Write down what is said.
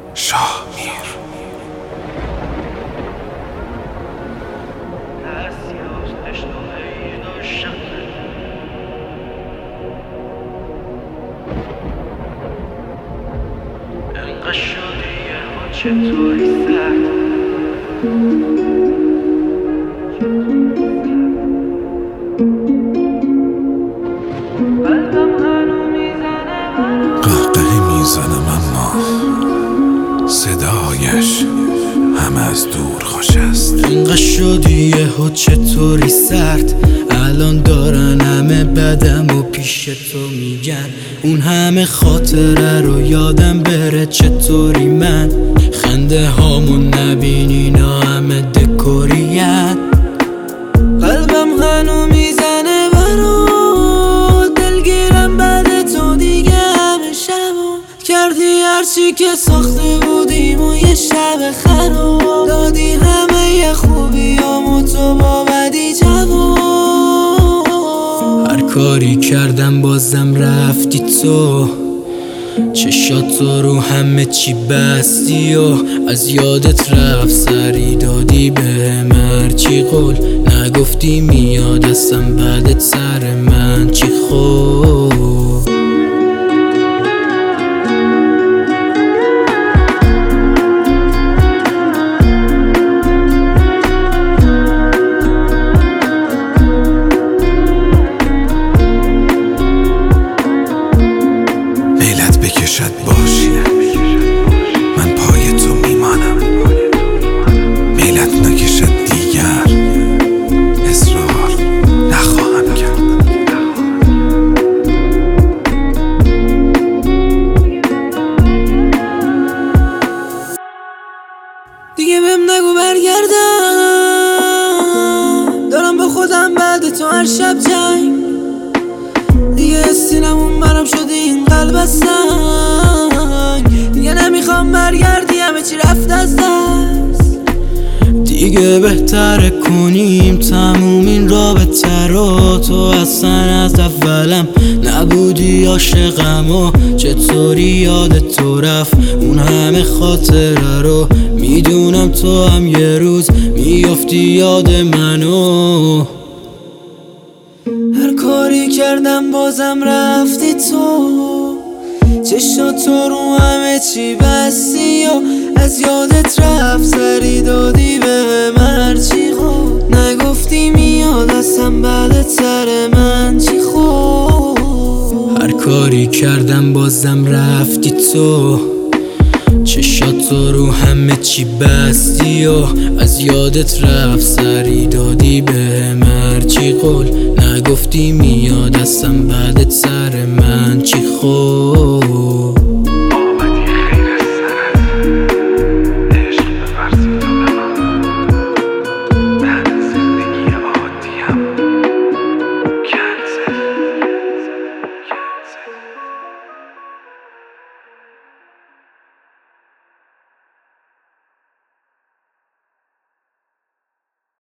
شاه میر. انقدر شدی ها چطوری سرد قلبم هنو میزنه قهقه میزنم اما صدایش همه از دور خوش است. انقدر شدی ها چطوری سرد، الان دارن همه بدم و پیش تو میگن اون همه خاطره رو یادم بره چطوری من خنده هامون نبینی اینا همه دکورین. قلبم هنو میزنه برا دلگیرم بعد تو دیگه همه شبو کردی هرچی که ساخته بودیم و یه شب خراب دادی همه یه خوبیامو تو با بدی جواب. هر کاری کردم بازم رفتی تو، چشاتو رو همه چی بستی و از یادت رفت سری دادی به هرچی قول نگفتی میاد اصلا بعدت سر من چی خوب. بکشد باشی من پای تو میمانم، میلت نکشد دیگر اصرار نخواهم کرد. دیگه بهم نگو برگردم، دارم با خودم بعد تو هر شب جنگ دیگه سینمون برام شده این قلب سنگ دیگه نمیخوام برگردی همه چی رفت از دست دیگه بهتره کنیم تموم این رابطه رو. تو اصلا از اولم نبودی عاشقم و چطوری یاد تو رفت اون همه خاطره رو میدونم تو هم یه روز میافتی یاد منو. هر کاری کردم بازم رفتی تو، چشاتو رو همه چی بستی و از یادت رفت سری دادی به هرچی خوب نگفتی میاد اصلا بعدت سر من چی خوب. هر کاری کردم بازم رفتی تو، چشاتو رو همه چی بستی و از یادت رفت سری دادی به هرچی قول نگفتی میاد اصلا بعدت سر من چی خوب.